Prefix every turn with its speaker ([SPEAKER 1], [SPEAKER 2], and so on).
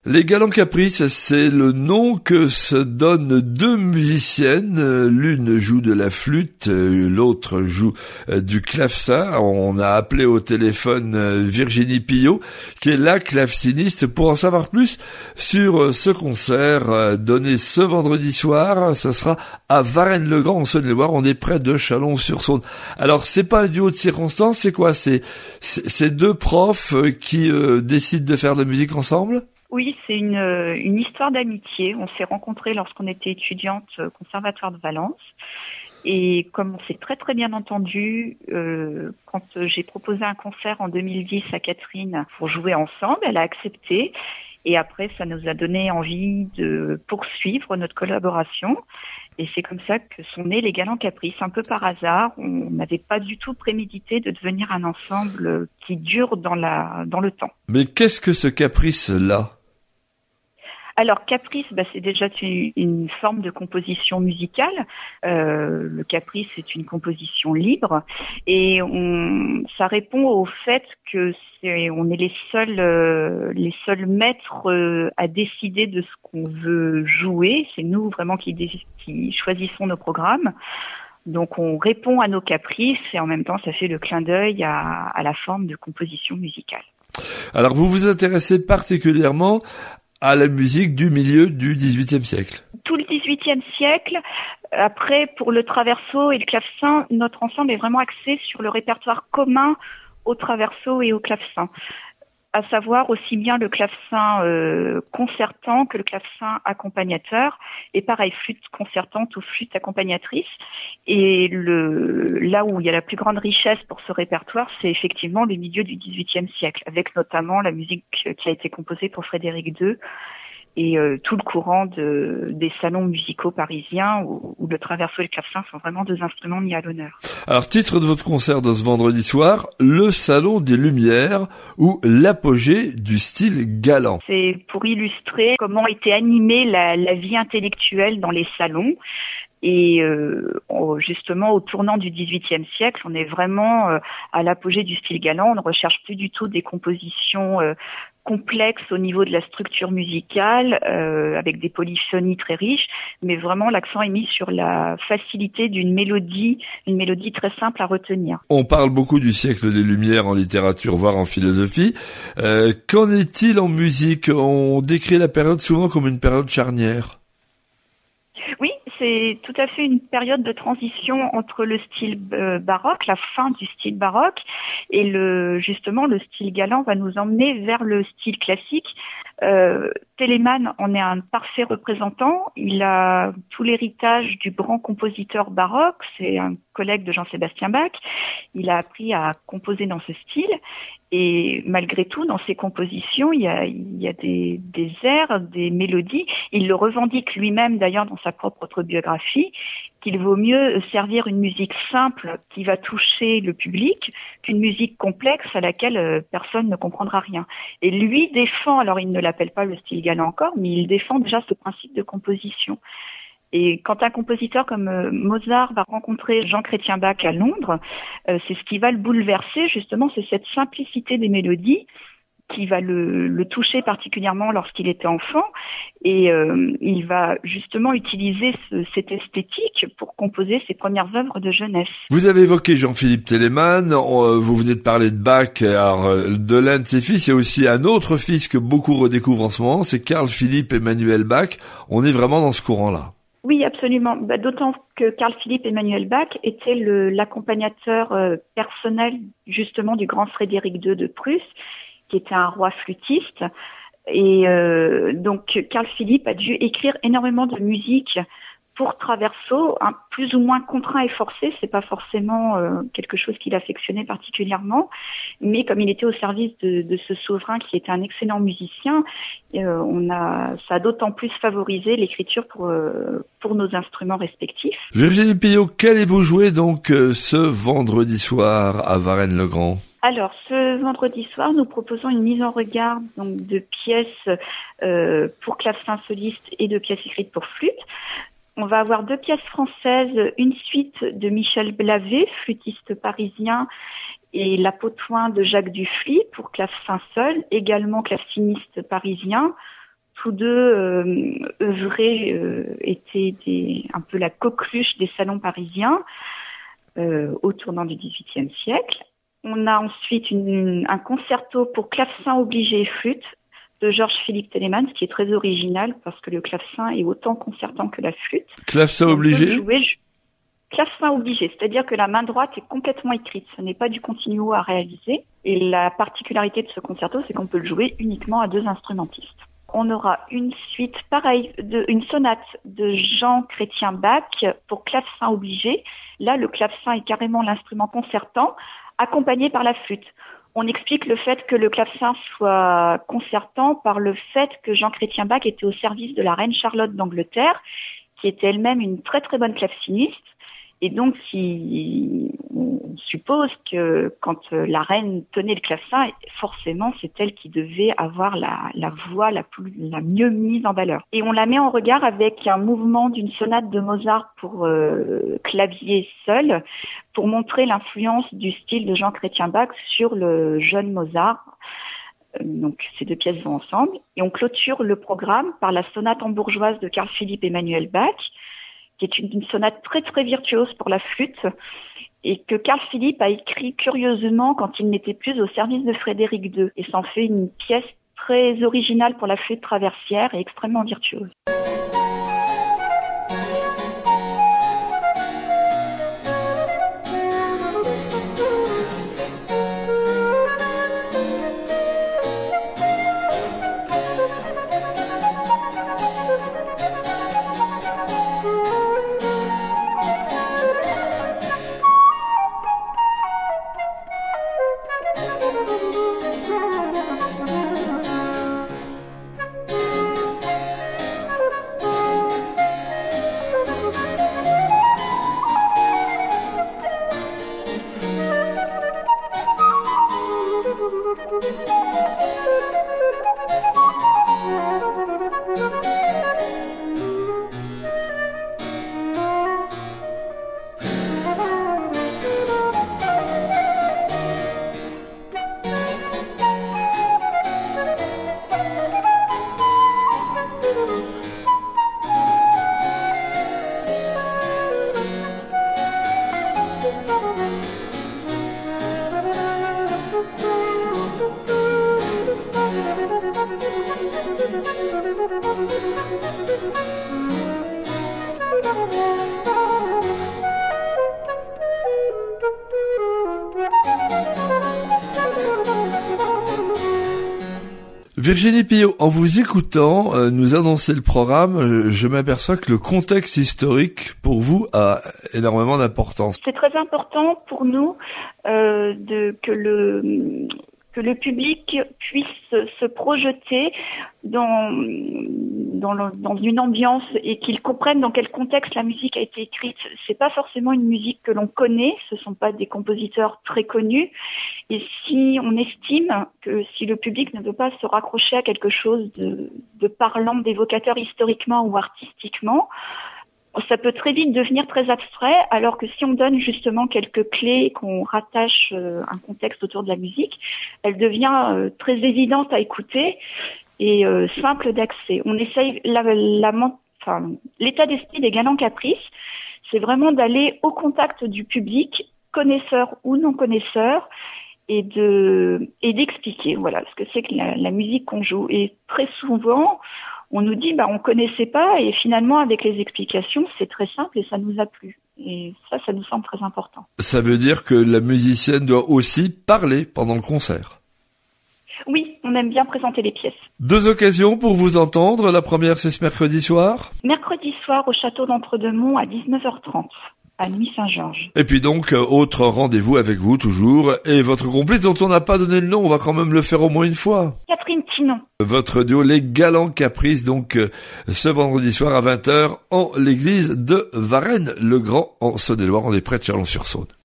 [SPEAKER 1] Les Galants Caprices, c'est le nom que se donnent deux musiciennes. L'une joue de la flûte, l'autre joue du clavecin. On a appelé au téléphone Virginie Pillot, qui est la claveciniste. Pour en savoir plus sur ce concert donné ce vendredi soir, ce sera à Varennes-le-Grand, en Saône-et-Loire. On est près de Chalon-sur-Saône. Alors, c'est pas un duo de circonstances, c'est quoi? C'est deux profs qui décident de faire de la musique ensemble?
[SPEAKER 2] Oui, c'est une histoire d'amitié. On s'est rencontrés lorsqu'on était étudiante au Conservatoire de Valence. Et comme on s'est très très bien entendu, quand j'ai proposé un concert en 2010 à Catherine pour jouer ensemble, elle a accepté. Et après, ça nous a donné envie de poursuivre notre collaboration. Et c'est comme ça que sont nés les Galants Caprices, un peu par hasard. On n'avait pas du tout prémédité de devenir un ensemble qui dure dans le temps.
[SPEAKER 1] Mais qu'est-ce que ce caprice-là?
[SPEAKER 2] Alors, caprice, c'est déjà une forme de composition musicale. Le caprice, c'est une composition libre. Et ça répond au fait que on est les seuls maîtres à décider de ce qu'on veut jouer. C'est nous vraiment qui choisissons nos programmes. Donc, on répond à nos caprices et en même temps, ça fait le clin d'œil à la forme de composition musicale.
[SPEAKER 1] Alors, vous vous intéressez particulièrement à la musique du milieu du XVIIIe siècle.
[SPEAKER 2] Tout le XVIIIe siècle. Après, pour le traverso et le clavecin, notre ensemble est vraiment axé sur le répertoire commun au traverso et au clavecin. À savoir aussi bien le clavecin concertant que le clavecin accompagnateur. Et pareil, flûte concertante ou flûte accompagnatrice. Et là où il y a la plus grande richesse pour ce répertoire, c'est effectivement le milieu du XVIIIe siècle, avec notamment la musique qui a été composée pour Frédéric II et tout le courant des salons musicaux parisiens où le traverso et le clavecin sont vraiment deux instruments mis à l'honneur.
[SPEAKER 1] Alors, titre de votre concert de ce vendredi soir, le Salon des Lumières ou l'apogée du style galant.
[SPEAKER 2] C'est pour illustrer comment était animée la vie intellectuelle dans les salons. Et justement, au tournant du XVIIIe siècle, on est vraiment à l'apogée du style galant. On ne recherche plus du tout des compositions complexes au niveau de la structure musicale, avec des polyphonies très riches, mais vraiment l'accent est mis sur la facilité d'une mélodie, une mélodie très simple à retenir.
[SPEAKER 1] On parle beaucoup du siècle des Lumières en littérature, voire en philosophie. Qu'en est-il en musique? On décrit la période souvent comme une période charnière.
[SPEAKER 2] Oui, c'est tout à fait une période de transition entre le style baroque, la fin du style baroque, et justement le style galant va nous emmener vers le style classique. Telemann en est un parfait représentant. Il a tout l'héritage du grand compositeur baroque. C'est un collègue de Jean-Sébastien Bach. Il a appris à composer dans ce style. Et malgré tout, dans ses compositions, il y a des airs, des mélodies. Il le revendique lui-même d'ailleurs dans sa propre autobiographie, qu'il vaut mieux servir une musique simple qui va toucher le public qu'une musique complexe à laquelle personne ne comprendra rien. Et lui défend, alors il ne l'appelle pas le style galant encore, mais il défend déjà ce principe de composition. Et quand un compositeur comme Mozart va rencontrer Jean-Chrétien Bach à Londres, c'est ce qui va le bouleverser, justement, c'est cette simplicité des mélodies qui va le toucher particulièrement lorsqu'il était enfant. Et il va justement utiliser cette esthétique pour composer ses premières œuvres de jeunesse.
[SPEAKER 1] Vous avez évoqué Jean-Philippe Telemann, vous venez de parler de Bach, alors de l'un de ses fils, il y a aussi un autre fils que beaucoup redécouvrent en ce moment, c'est Carl-Philippe Emmanuel Bach. On est vraiment dans ce courant-là.
[SPEAKER 2] Oui, absolument. D'autant que Carl-Philippe Emmanuel Bach était l'accompagnateur personnel justement du grand Frédéric II de Prusse, qui était un roi flûtiste. Et donc Carl-Philippe a dû écrire énormément de musique pour Traverso, plus ou moins contraint et forcé. C'est pas forcément quelque chose qu'il affectionnait particulièrement, mais comme il était au service de ce souverain qui était un excellent musicien, ça a d'autant plus favorisé l'écriture pour nos instruments respectifs.
[SPEAKER 1] Virginie Pillot, qu'allez-vous jouer donc ce vendredi soir à Varennes-le-Grand?
[SPEAKER 2] Alors, ce vendredi soir, nous proposons une mise en regard donc de pièces pour clavecin soliste et de pièces écrites pour flûte. On va avoir 2 pièces françaises, une suite de Michel Blavet, flûtiste parisien, et La Potoin de Jacques Dufly pour clavecin seul, également claveciniste parisien, tous deux étaient un peu la coqueluche des salons parisiens au tournant du XVIIIe siècle. On a ensuite un concerto pour clavecin obligé et flûte de Georges-Philippe Telemann, qui est très original parce que le clavecin est autant concertant que la flûte.
[SPEAKER 1] Clavecin obligé?
[SPEAKER 2] Clavecin obligé, c'est-à-dire que la main droite est complètement écrite. Ce n'est pas du continuo à réaliser. Et la particularité de ce concerto, c'est qu'on peut le jouer uniquement à 2 instrumentistes. On aura une suite pareille, une sonate de Jean Chrétien Bach pour clavecin obligé. Là, le clavecin est carrément l'instrument concertant, accompagné par la flûte. On explique le fait que le clavecin soit concertant par le fait que Jean Chrétien Bach était au service de la reine Charlotte d'Angleterre, qui était elle-même une très très bonne claveciniste. Et donc, si on suppose que quand la reine tenait le clavecin, forcément, c'est elle qui devait avoir la voix la mieux mise en valeur. Et on la met en regard avec un mouvement d'une sonate de Mozart pour clavier seul, pour montrer l'influence du style de Jean Chrétien Bach sur le jeune Mozart. Donc, ces 2 pièces vont ensemble. Et on clôture le programme par la sonate hambourgeoise de Carl Philipp Emanuel Bach, qui est une sonate très très virtuose pour la flûte et que Carl Philipp a écrit curieusement quand il n'était plus au service de Frédéric II. Et ça en fait une pièce très originale pour la flûte traversière et extrêmement virtuose.
[SPEAKER 1] Virginie Pillot, en vous écoutant nous annoncer le programme, je m'aperçois que le contexte historique pour vous a énormément d'importance.
[SPEAKER 2] C'est très important pour nous que le public puisse se projeter dans une ambiance et qu'il comprenne dans quel contexte la musique a été écrite. C'est pas forcément une musique que l'on connaît, ce sont pas des compositeurs très connus. Et si on estime que si le public ne veut pas se raccrocher à quelque chose de parlant, d'évocateur historiquement ou artistiquement, ça peut très vite devenir très abstrait, alors que si on donne justement quelques clés, qu'on rattache un contexte autour de la musique, elle devient très évidente à écouter et simple d'accès. On essaye l'état d'esprit des Galants Caprices, c'est vraiment d'aller au contact du public, connaisseur ou non connaisseur, et d'expliquer voilà ce que c'est que la musique qu'on joue. Et très souvent, on nous dit on connaissait pas, et finalement avec les explications c'est très simple et ça nous a plu. Et ça nous semble très important.
[SPEAKER 1] Ça veut dire que la musicienne doit aussi parler pendant le concert.
[SPEAKER 2] Oui, on aime bien présenter les pièces.
[SPEAKER 1] 2 occasions pour vous entendre. La première, c'est ce mercredi soir.
[SPEAKER 2] Mercredi soir au château d'Entre-deux-Monts à 19h30. À Nuit Saint-Georges.
[SPEAKER 1] Et puis donc, autre rendez-vous avec vous toujours. Et votre complice dont on n'a pas donné le nom, on va quand même le faire au moins une fois.
[SPEAKER 2] Catherine Tinon.
[SPEAKER 1] Votre duo Les Galants Caprices, donc ce vendredi soir à 20h en l'église de Varennes-le-Grand en Saône-et-Loire. On est près de Chalon-sur-Saône.